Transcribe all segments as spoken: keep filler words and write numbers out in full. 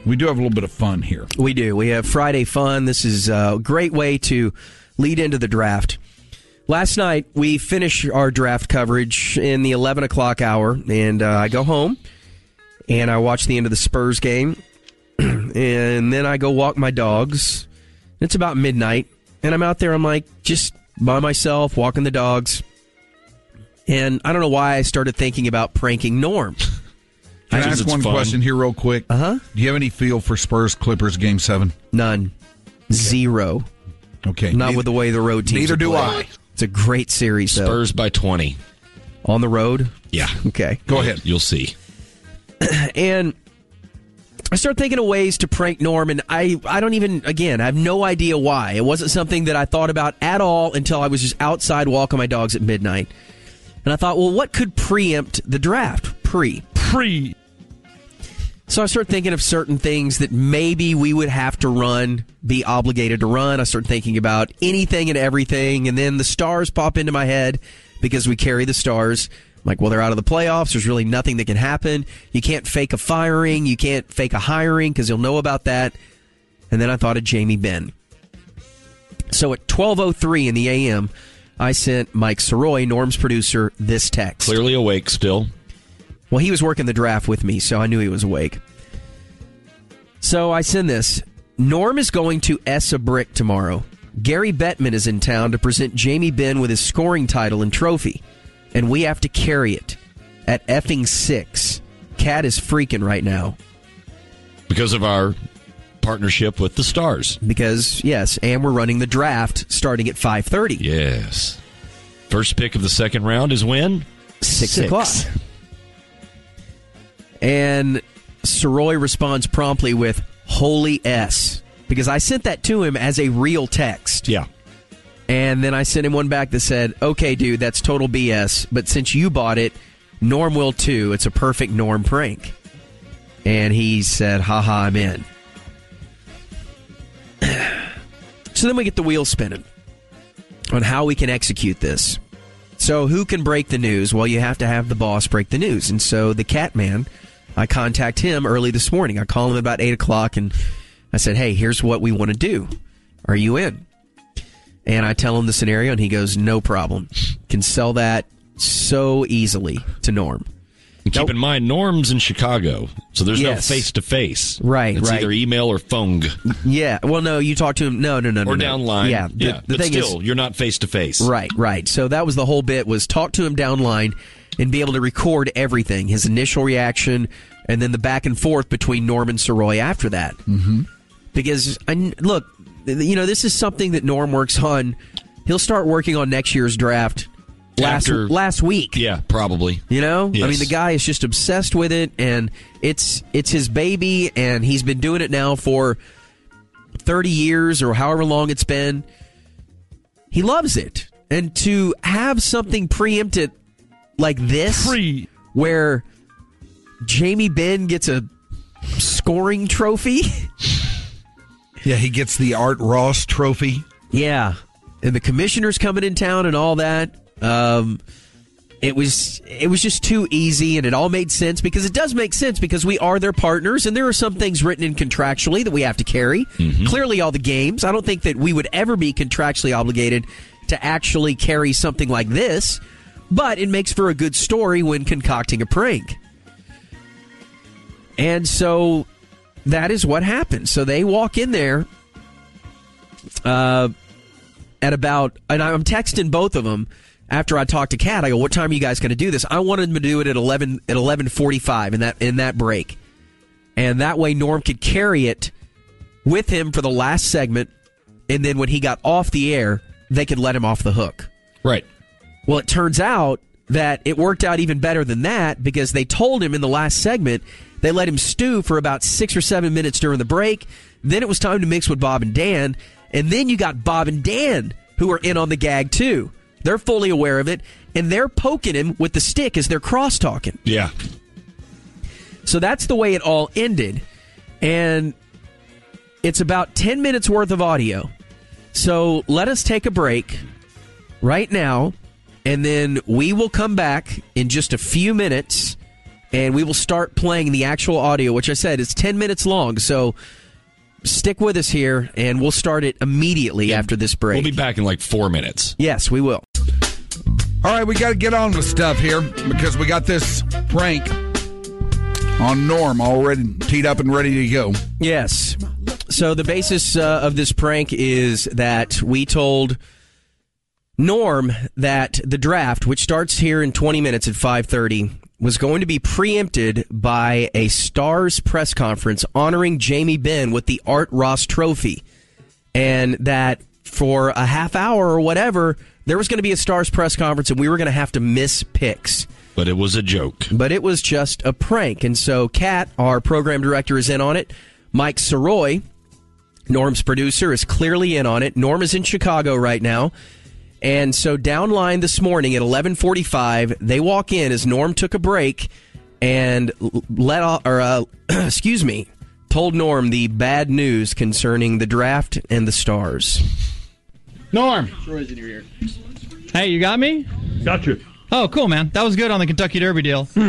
We do have a little bit of fun here. We do. We have Friday fun. This is a great way to lead into the draft. Last night, we finished our draft coverage in the eleven o'clock hour, and uh, I go home, and I watch the end of the Spurs game, and then I go walk my dogs. It's about midnight, and I'm out there, I'm like, just by myself, walking the dogs, and I don't know why I started thinking about pranking Norm. Can I ask one fun. question here real quick? Uh-huh. Do you have any feel for Spurs-Clippers Game seven? None. Okay. Zero. Okay. Not neither, with the way the road teams Neither do play. I. It's a great series, though. Spurs by twenty. On the road? Yeah. Okay. Go ahead. You'll see. And I start thinking of ways to prank Norm, and I, I don't even, again, I have no idea why. It wasn't something that I thought about at all until I was just outside walking my dogs at midnight. And I thought, well, what could preempt the draft? Pre. Pre. So I started thinking of certain things that maybe we would have to run, be obligated to run. I started thinking about anything and everything, and then the Stars pop into my head because we carry the Stars. I'm like, well, they're out of the playoffs. There's really nothing that can happen. You can't fake a firing. You can't fake a hiring because you'll know about that. And then I thought of Jamie Benn. So at twelve oh three in the A M, I sent Mike Soroy, Norm's producer, this text. Clearly awake still. Well, he was working the draft with me, so I knew he was awake. So I send this. Norm is going to Essa Brick tomorrow. Gary Bettman is in town to present Jamie Benn with his scoring title and trophy. And we have to carry it at effing six. Cat is freaking right now. Because of our partnership with the Stars. Because, yes, and we're running the draft starting at five thirty. Yes. First pick of the second round is when? Six, Six. o'clock. And Soroy responds promptly with, holy S. Because I sent that to him as a real text. Yeah. And then I sent him one back that said, okay, dude, that's total B S. But since you bought it, Norm will too. It's a perfect Norm prank. And he said, haha, I'm in. So then we get the wheel spinning on how we can execute this. So who can break the news? Well, you have to have the boss break the news. And so the cat man, I contact him early this morning. I call him about eight o'clock and I said, hey, here's what we want to do. Are you in? And I tell him the scenario and he goes, no problem. Can sell that so easily to Norm. And keep nope. in mind, Norm's in Chicago, so there's yes. no face-to-face. Right, it's right. either email or phone. Yeah, well, no, you talk to him. No, no, no, no. Or no. downline. Yeah, the, yeah. the but thing still, is, you're not face-to-face. Right, right. So that was the whole bit, was talk to him downline and be able to record everything, his initial reaction, and then the back and forth between Norm and Soroy after that. Mm-hmm. Because, I, look, you know, this is something that Norm works on. He'll start working on next year's draft last After, last week. Yeah, probably. You know? Yes. I mean, the guy is just obsessed with it, and it's it's his baby, and he's been doing it now for thirty years or however long it's been. He loves it. And to have something preempted like this, Pre. where Jamie Benn gets a scoring trophy. Yeah, he gets the Art Ross trophy. Yeah. And the commissioner's coming in town and all that. Um, it was it was just too easy, and it all made sense because it does make sense because we are their partners, and there are some things written in contractually that we have to carry. Mm-hmm. Clearly, all the games. I don't think that we would ever be contractually obligated to actually carry something like this, but it makes for a good story when concocting a prank. And so that is what happened. So they walk in there uh, at about, and I'm texting both of them after I talked to Kat. I go, what time are you guys going to do this? I wanted them to do it at eleven at eleven forty-five in that in that break, and that way Norm could carry it with him for the last segment, and then when he got off the air, they could let him off the hook. Right. Well, it turns out that it worked out even better than that because they told him in the last segment. They let him stew for about six or seven minutes during the break. Then it was time to mix with Bob and Dan. And then you got Bob and Dan, who are in on the gag, too. They're fully aware of it. And they're poking him with the stick as they're cross-talking. Yeah. So that's the way it all ended. And it's about ten minutes worth of audio. So let us take a break right now. And then we will come back in just a few minutes and we will start playing the actual audio, which I said is ten minutes long. So stick with us here, and we'll start it immediately yeah. after this break. We'll be back in like four minutes. Yes, we will. All right, we got to get on with stuff here because we got this prank on Norm already teed up and ready to go. Yes. So the basis uh, of this prank is that we told Norm that the draft, which starts here in twenty minutes at five thirty, was going to be preempted by a Stars press conference honoring Jamie Benn with the Art Ross Trophy. And that for a half hour or whatever, there was going to be a Stars press conference and we were going to have to miss picks. But it was a joke. But it was just a prank. And so Kat, our program director, is in on it. Mike Soroy, Norm's producer, is clearly in on it. Norm is in Chicago right now. And so downline this morning at eleven forty-five, they walk in as Norm took a break and let off, or uh, excuse me, told Norm the bad news concerning the draft and the Stars. Norm. Troy's in your ear. Hey, you got me? Got you. Oh, cool, man. That was good on the Kentucky Derby deal. Hmm.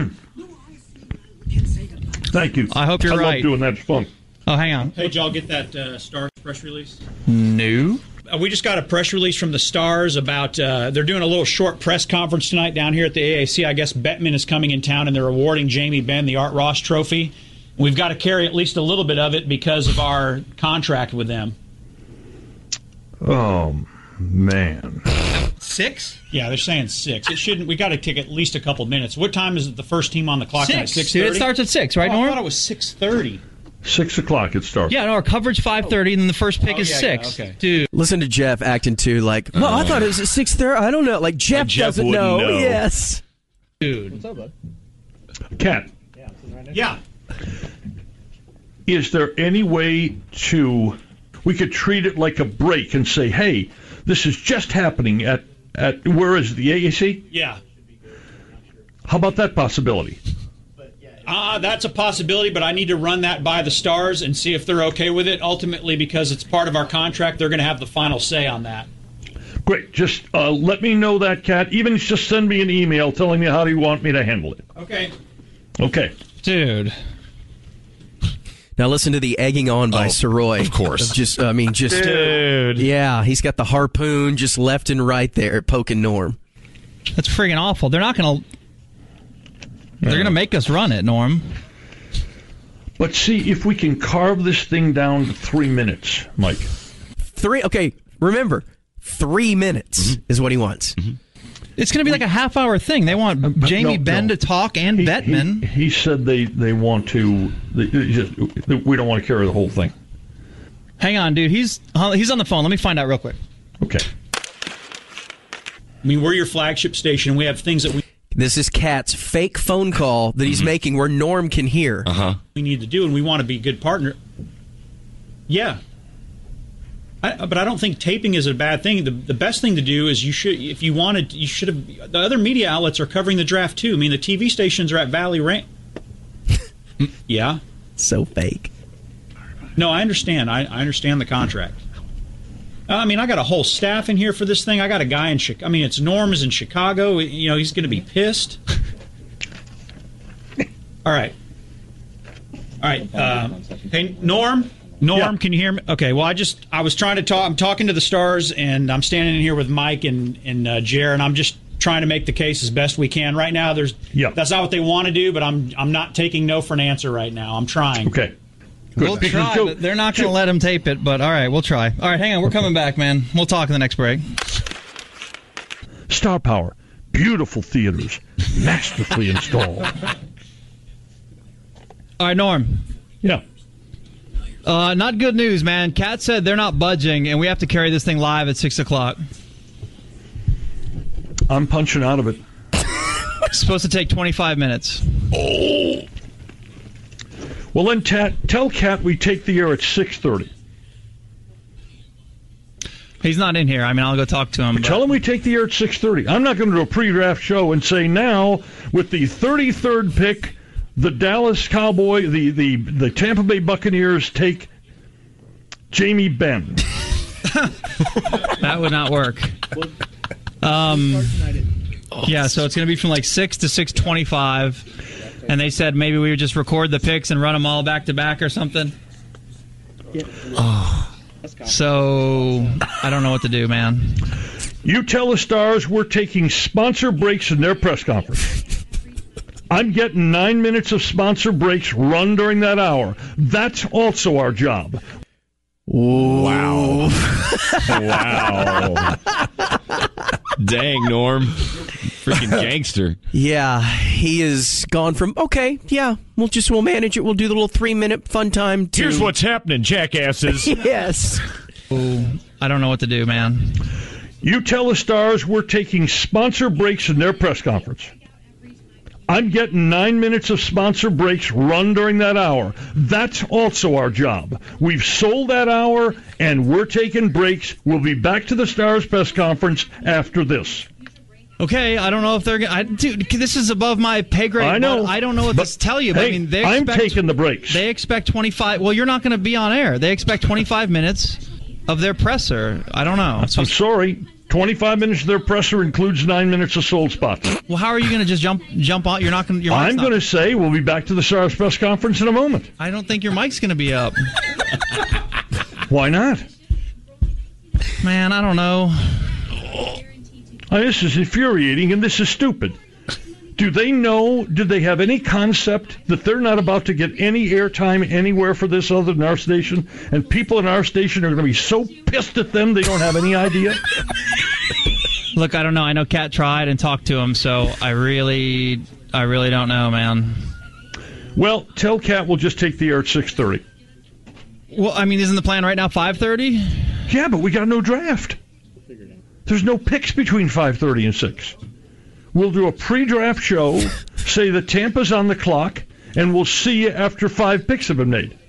Thank you. I hope you're I right. I love doing that. It's fun. Oh, hang on. Hey, did y'all get that uh, Stars press release? No. Uh, we just got a press release from the Stars about uh, they're doing a little short press conference tonight down here at the A A C. I guess Bettman is coming in town, and they're awarding Jamie Benn the Art Ross Trophy. We've got to carry at least a little bit of it because of our contract with them. Oh, man. Six? Yeah, they're saying six. It shouldn't. We got to take at least a couple minutes. What time is it the first team on the clock? Six. Six Dude, thirty. it starts at six, right, oh, Norm? I thought it was six thirty. Six o'clock it starts. Yeah, no, our coverage five thirty, and then the first pick Oh, is yeah, six. yeah, okay. Dude, Listen to Jeff acting too like, well, I thought it was at six thirty. I don't know. Like, Jeff, Like Jeff doesn't wouldn't know. know. Yes. dude. What's up, bud? Cat, Yeah. is there any way to we could treat it like a break and say, hey, this is just happening at at where is it, the A A C? Yeah. How about that possibility? Uh, that's a possibility, but I need to run that by the Stars and see if they're okay with it. Ultimately, because it's part of our contract, they're going to have the final say on that. Great. Just uh, let me know that, Cat. Even just send me an email telling me how do you want me to handle it. Okay. Okay. Dude. Now listen to the egging on by Oh, Soroy. of course. Just, I mean, just. Dude. Yeah, he's got the harpoon just left and right there poking Norm. That's friggin' awful. They're not going to... They're going to make us run it, Norm. But see if we can carve this thing down to three minutes, Mike. Three. Okay, remember, three minutes Mm-hmm. is what he wants. Mm-hmm. It's going to be like a half-hour thing. They want Uh, Jamie no, Benn no. to talk and He, Bettman. He, he said they, they want to. They, they just, we don't want to carry the whole thing. Hang on, dude. He's he's on the phone. Let me find out real quick. Okay. I mean, we're your flagship station. We have things that we This is Kat's fake phone call that he's making where Norm can hear. Uh-huh. we need to do, and we want to be a good partner. Yeah. I, but I don't think taping is a bad thing. The, the best thing to do is you should, if you wanted, you should have. The other media outlets are covering the draft too. I mean, the T V stations are at Valley Ranch. Yeah. So fake. No, I understand. I, I understand the contract. I mean, I got a whole staff in here for this thing. I got a guy in Chicago. I mean, it's Norm is in Chicago. You know, he's going to be pissed. All right. All right. Uh, hey, Norm. Norm, Yeah. can you hear me? Okay. Well, I just I was trying to talk. I'm talking to the Stars, and I'm standing in here with Mike and and uh, Jer, and I'm just trying to make the case as best we can right now. There's Yeah. that's not what they want to do, but I'm I'm not taking no for an answer right now. I'm trying. Okay. Good. We'll try, Go. but they're not going to let him tape it. But all right, we'll try. All right, hang on. We're coming back, man. We'll talk in the next break. Star Power. Beautiful theaters. Masterfully installed. All right, Norm. Yeah. Uh, not good news, man. Kat said they're not budging, and we have to carry this thing live at six o'clock. I'm punching out of it. It's supposed to take twenty-five minutes. Oh. Well, then Tat, tell Cat we take the air at six thirty. He's not in here. I mean, I'll go talk to him. But... Tell him we take the air at six thirty. I'm not going to do a pre-draft show and say now, with the thirty-third pick, the Dallas Cowboy, the, the, the Tampa Bay Buccaneers take Jamie Benn. That would not work. Um, yeah, so it's going to be from like six to six twenty-five. And they said maybe we would just record the picks and run them all back to back or something. Oh. So, I don't know what to do, man. You tell the Stars we're taking sponsor breaks in their press conference. I'm getting nine minutes of sponsor breaks run during that hour. That's also our job. Wow. Wow. Dang, Norm. Freaking gangster. Yeah, he is gone from, okay, yeah, we'll just, we'll manage it. We'll do the little three-minute fun time. To, Here's what's happening, jackasses. Yes. Ooh, I don't know what to do, man. You tell the Stars we're taking sponsor breaks in their press conference. I'm getting nine minutes of sponsor breaks run during that hour. That's also our job. We've sold that hour, and we're taking breaks. We'll be back to the Stars press conference after this. Okay, I don't know if they're going to... Dude, this is above my pay grade. I know. I don't know what but, to tell you. But hey, I mean, they I'm expect, taking the breaks. They expect twenty-five... Well, you're not going to be on air. They expect twenty-five minutes of their presser. I don't know. I'm sorry. twenty-five minutes of their presser includes nine minutes of sold spots. Well, how are you going to just jump jump on? You're not going to... I'm going to say we'll be back to the Stars press conference in a moment. I don't think your mic's going to be up. Why not? Man, I don't know. Oh, this is infuriating, and this is stupid. Do they know, do they have any concept that they're not about to get any airtime anywhere for this other than our station? And people in our station are going to be so pissed at them they don't have any idea? Look, I don't know. I know Kat tried and talked to him, so I really, I really don't know, man. Well, tell Kat we'll just take the air at six thirty. Well, I mean, isn't the plan right now five thirty? Yeah, but we got no draft. There's no picks between five thirty and six. We'll do a pre-draft show, say that Tampa's on the clock, and we'll see you after five picks have been made.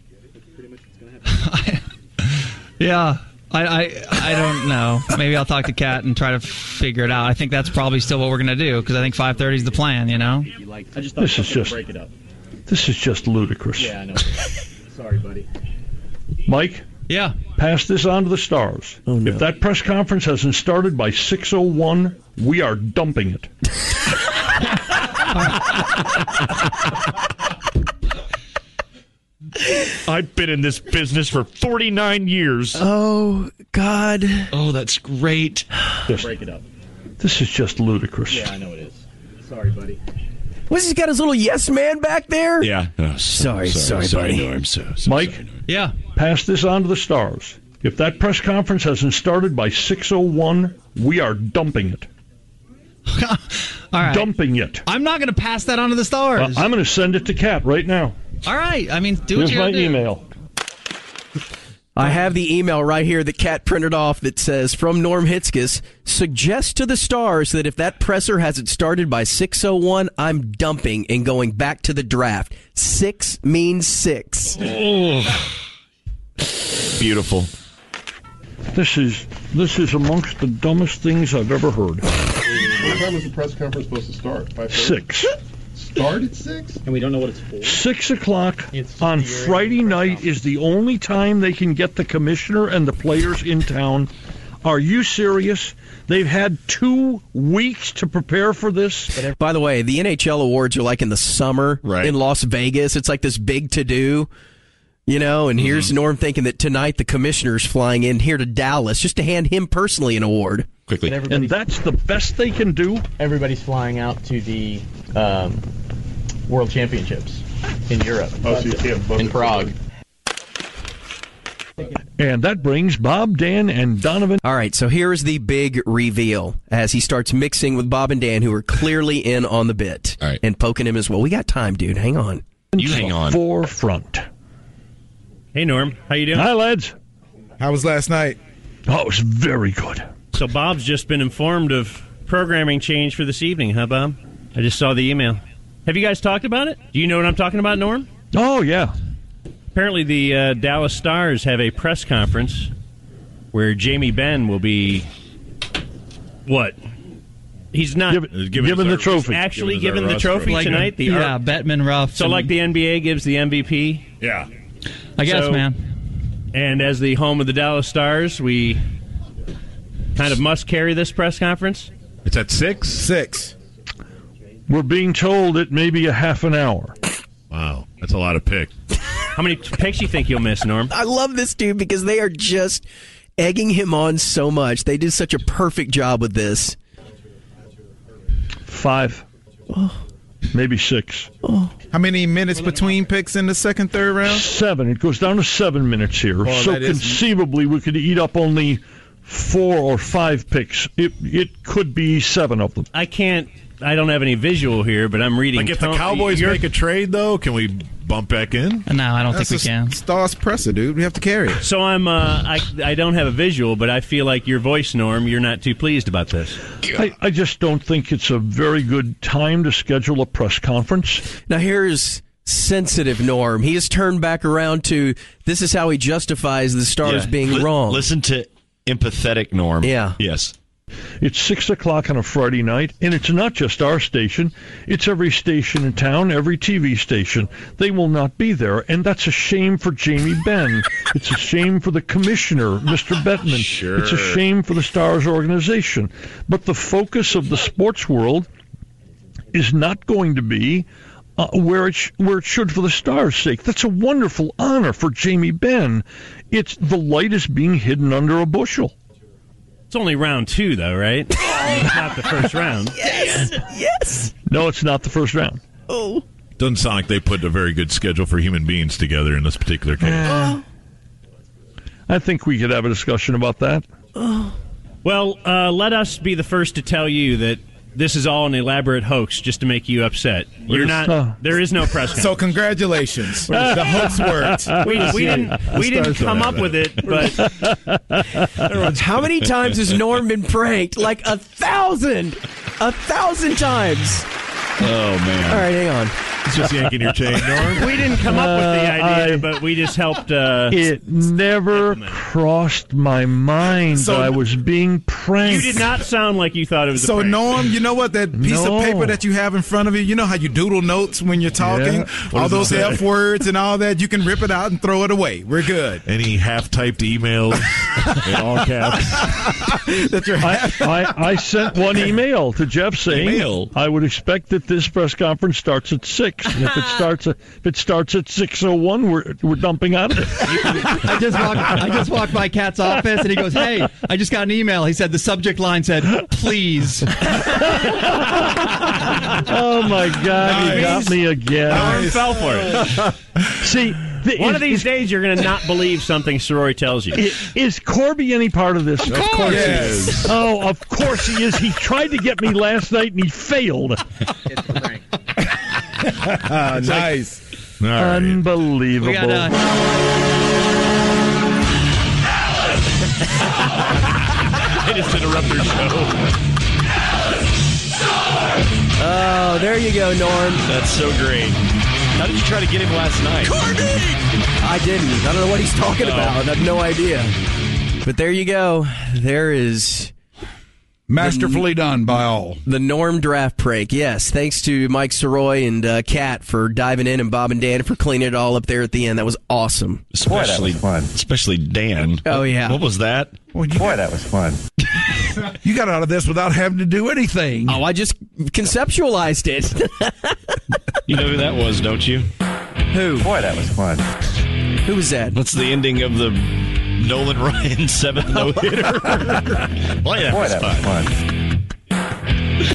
Yeah, I, I I don't know. Maybe I'll talk to Kat and try to figure it out. I think that's probably still what we're going to do, because I think five thirty is the plan, you know? I just thought This is just, break it up. this is just ludicrous. Yeah, I know. Sorry, buddy. Mike? Yeah. Pass this on to the Stars. Oh, no. If that press conference hasn't started by six oh one, we are dumping it. I've been in this business for forty-nine years. Oh, God. Oh, that's great. Just, Break it up. this is just ludicrous. Yeah, I know it is. Sorry, buddy. What's he got his little yes man back there? Yeah. Oh, Sorry, sorry, sorry, buddy. Norm. So, so Mike? sorry, Norm. Yeah. Pass this on to the Stars. If that press conference hasn't started by six oh one, we are dumping it. All right. Dumping it. I'm not going to pass that on to the Stars. Uh, I'm going to send it to Kat right now. All right. I mean, do what Here's you my gotta do. email. I have the email right here that Kat printed off that says, from Norm Hitzges, suggest to the Stars that if that presser hasn't started by six oh one, I'm dumping and going back to the draft. Six means six. Oh. Beautiful. This is this is amongst the dumbest things I've ever heard. What time is the press conference supposed to start? five thirty? Six. Start at six? And we don't know what it's for. Six o'clock It's on during Friday the press night conference. is the only time they can get the commissioner and the players in town. Are you serious? They've had two weeks to prepare for this. By the way, the N H L awards are like in the summer Right. in Las Vegas. It's like this big to-do, you know, and here's Norm thinking that tonight the commissioner's flying in here to Dallas just to hand him personally an award. Quickly. And And everybody's, that's the best they can do. everybody's flying out to the um, World Championships in Europe. Oh, so you can't book in it. Prague. And that brings Bob, Dan, and Donovan. All right, so here is the big reveal as he starts mixing with Bob and Dan, who are clearly in on the bit, All right. and poking him as well. We got time, dude. Hang on. You hang on. Forefront. Hey, Norm. How you doing? Hi, lads. How was last night? Oh, it was very good. So Bob's just been informed of programming change for this evening, huh, Bob? I just saw the email. Have you guys talked about it? Do you know what I'm talking about, Norm? Oh, yeah. Apparently the uh, Dallas Stars have a press conference where Jamie Benn will be... What? He's not... Give, Given given us the our- trophy. actually Give us given our the Ross trophy trophy. tonight. The yeah, Ar- Bettman, Ruff. So and- like the N B A gives the M V P, Yeah. I guess, so- man. and as the home of the Dallas Stars, we kind of must carry this press conference. It's at six? Six. We're being told it may be a half an hour. Wow, that's a lot of picks. How many picks you think you'll miss, Norm? I love this dude because they are just egging him on so much. They did such a perfect job with this. Five. Oh. Maybe six. Oh. How many minutes between picks in the second, third round? Seven. It goes down to seven minutes here. Well, so that is- conceivably, we could eat up only four or five picks. It it could be seven of them. I can't. I don't have any visual here, but I'm reading. Like if the Tom- Cowboys you're- make a trade, though, can we bump back in? No, I don't That's think we a can. Stars presser, dude. We have to carry it. So I'm. Uh, I I don't have a visual, but I feel like your voice, Norm. You're not too pleased about this. I, I just don't think it's a very good time to schedule a press conference. Now here's sensitive Norm. He has turned back around to this is how he justifies the Stars Yeah. being Li- wrong. Listen to empathetic Norm. Yeah. Yes. It's six o'clock on a Friday night, and it's not just our station. It's every station in town, every T V station. They will not be there, and that's a shame for Jamie Benn. It's a shame for the commissioner, Mister Bettman. Sure. It's a shame for the Stars organization. But the focus of the sports world is not going to be uh, where it sh- where it should for the Stars' sake. That's a wonderful honor for Jamie Benn. It's the light is being hidden under a bushel. It's only round two, though, right? It's not the first round. Yes, yes. No, it's not the first round. Oh, Doesn't sound like they put a very good schedule for human beings together in this particular case. Uh, I think we could have a discussion about that. Well, uh, let us be the first to tell you that this is all an elaborate hoax just to make you upset. You're not. Uh. There is no press So conference. congratulations. The hoax worked. we, we didn't. We didn't come up with it, but how many times has Norm been pranked? Like a thousand, a thousand times. Oh, man. All right, hang on. It's just yanking your chain, Norm. we didn't come up with the Uh, idea. I- but we just helped. Uh, It never crossed my mind So- that I was being pranked. you did not sound like you thought it was. So, a prank. Norm, you know what? That piece No. of paper that you have in front of you, you know how you doodle notes when you're talking? Yeah. What All does it those say? F words and all that, you can rip it out and throw it away. We're good. Any half-typed emails in all caps? That you're I, I, I sent one email to Jeff saying Email? I would expect that this press conference starts at six. And if it starts at, if it starts at six oh one, we're we're dumping out of it. I just walked. I just walked by Kat's office, and he goes, "Hey, I just got an email." He said the subject line said, "Please." Oh my God, you got me again. Norm fell for it. See, the, One is, of these is, days, you're going to not believe something Soroy tells you. is, is Corby any part of this? Of course. Yes. Oh, of course he is. He tried to get me last night and he failed. Ah, nice. All right. Unbelievable. We got uh, They just interrupt your show. Oh, there you go, Norm. That's so great. How did you try to get him last night? I didn't. I don't know what he's talking about. I have no idea. But there you go. There is Masterfully done by all. the Norm draft prank. Yes, thanks to Mike Soroy and uh, Kat for diving in, and Bob and Dan for cleaning it all up there at the end. That was awesome. Especially, Boy, that was fun. especially Dan. Oh, yeah. What was that? Well, you, Boy, that was fun. you got out of this without having to do anything. Oh, I just conceptualized it. You know who that was, don't you? Who? Boy, that was fun. Who was that? That's the ending of the Nolan Ryan seventh no hitter. Boy, that Boy, was that fun. was fun.